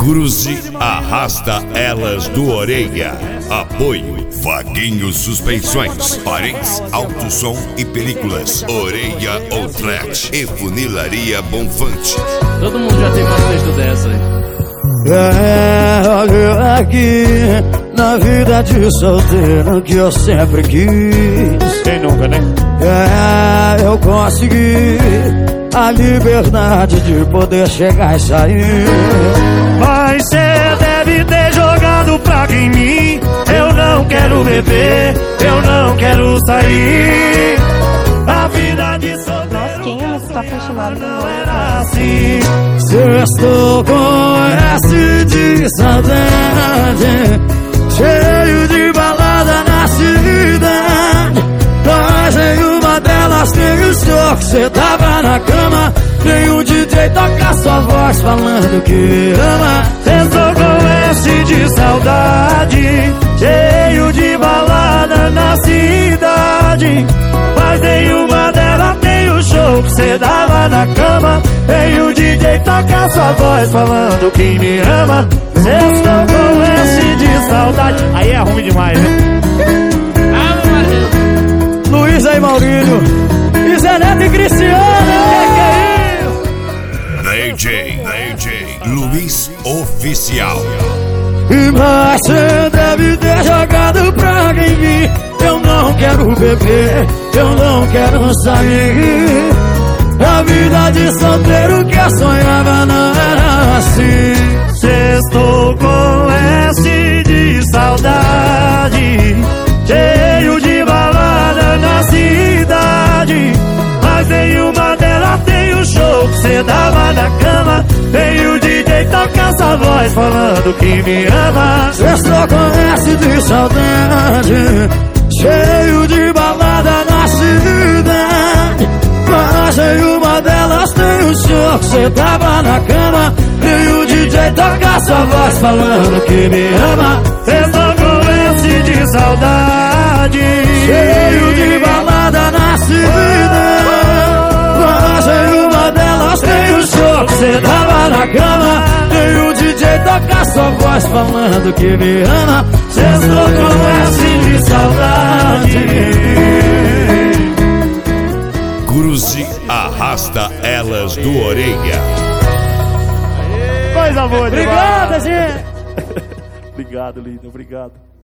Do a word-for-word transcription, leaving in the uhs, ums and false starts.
Cruze arrasta elas do Orelha. Apoio Vaguinho Suspensões, Parentes, Alto Som e Películas, Orelha Outlet e Funilaria Bonfante. Todo mundo já teve uma texto dessa aí. É, olha aqui, na vida de solteiro que eu sempre quis. Quem nunca, né? É, eu consegui a liberdade de poder chegar e sair. Mas cê deve ter jogado praga em mim. Eu não quero beber, eu não quero sair. A vida de solteiro, Nossa, quem ama estar apaixonado não era assim. Se estou com S de saudade, cheio de balada na cidade, mas em uma delas tem o senhor que cê tava na cama. Tem um D J toca sua voz falando que me ama. Estou com S de saudade, cheio de balada na cidade, mas em uma delas tem o show que cê dava na cama. Tem o D J toca sua voz falando que me ama. Estou com S de saudade. Aí é ruim demais, né? Luiz aí, Maurílio, e Zé Neto e Cristiano. D J, D J Luiz Oficial. Mas cê deve ter jogado praga em mim. Eu não quero beber, eu não quero sair. A vida de solteiro que eu sonhava não era assim. Estou com S de saudade, cheio de balada na cidade, mas em uma delas tem o show que cê dava na cama. Tem o D J toca essa voz falando que me ama. Estou com S de saudade, cheio de balada na cidade, mas em uma delas tem o show que cê tava na cama. Tem o D J toca sua voz falando que me ama. Estou com S de saudade, Cheio de balada na cidade, mas em uma delas tem o show que cê tava na cama. Tem o D J toca sua voz falando que me ama. estou com S de saudade. Cruze arrasta elas do Orelha. Coisa boa demais. Obrigado, gente. Obrigado, lindo, obrigado.